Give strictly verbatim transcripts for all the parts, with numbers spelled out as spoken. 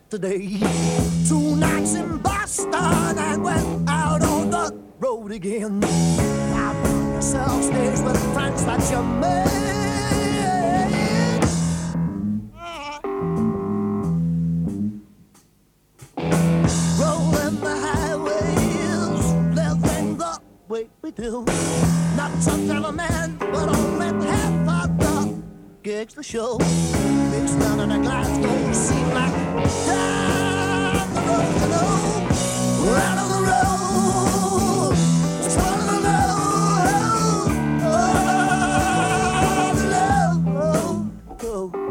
today. Two nights in Boston and went out on the road again. Now bring yourself stage with friends that you made. Rolling the highways, living the way we do. Not some clever man, but only half of the gigs the show. Big London and Glasgow seem like down the road, you know. We're out of the road, it's out of the road, oh, the road, oh, oh.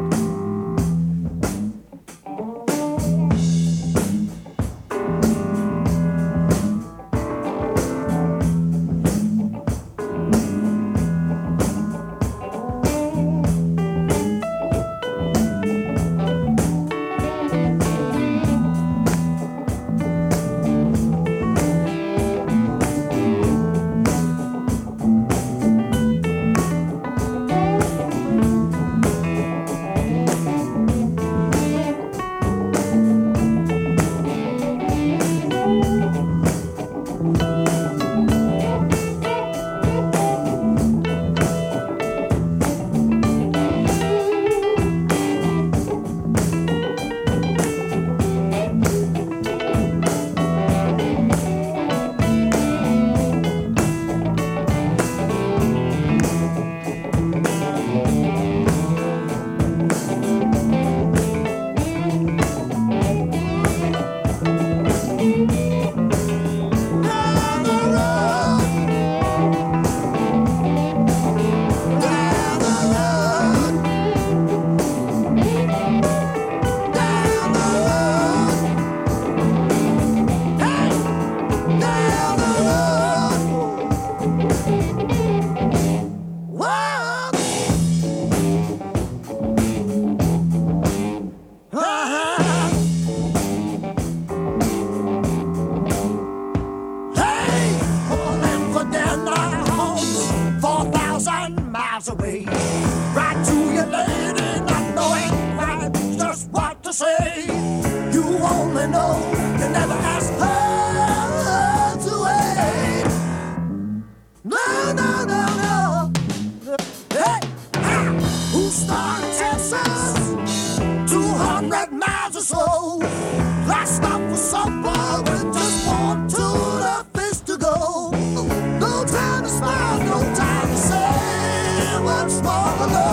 Away, right to your lady, not knowing quite just what to say. You only know, you never ask her to wait. No, no, no, no. Hey, ah, who started Texas? Two hundred miles or so. Last stop was supper with just one tune of fish to go. No time to smile, no time to say what's more than love.